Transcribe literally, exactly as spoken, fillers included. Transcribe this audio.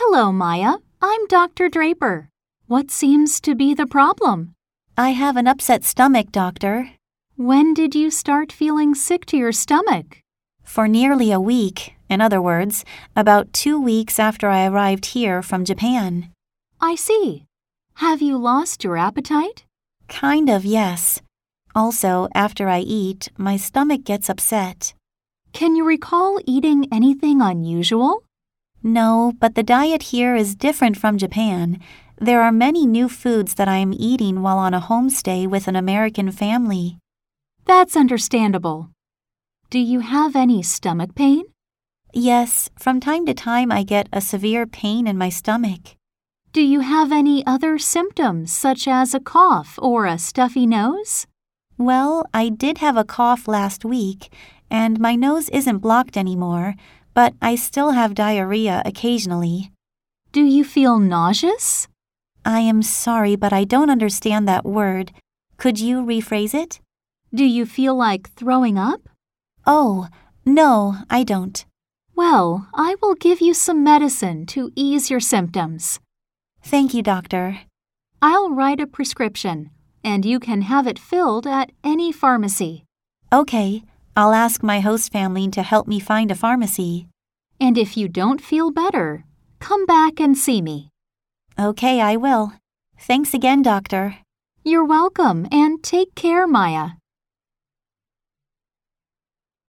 Hello, Maya. I'm Doctor Draper. What seems to be the problem? I have an upset stomach, doctor. When did you start feeling sick to your stomach? For nearly a week. In other words, about two weeks after I arrived here from Japan. I see. Have you lost your appetite? Kind of, yes. Also, after I eat, my stomach gets upset. Can you recall eating anything unusual? No, but the diet here is different from Japan. There are many new foods that I am eating while on a homestay with an American family. That's understandable. Do you have any stomach pain? Yes, from time to time I get a severe pain in my stomach. Do you have any other symptoms, such as a cough or a stuffy nose? Well, I did have a cough last week, and my nose isn't blocked anymore, but I still have diarrhea occasionally. Do you feel nauseous? I am sorry, but I don't understand that word. Could you rephrase it? Do you feel like throwing up? Oh, no, I don't. Well, I will give you some medicine to ease your symptoms. Thank you, doctor. I'll write a prescription, and you can have it filled at any pharmacy. Okay, I'll ask my host family to help me find a pharmacy. And if you don't feel better, come back and see me. Okay, I will. Thanks again, doctor. You're welcome, and take care, Maya.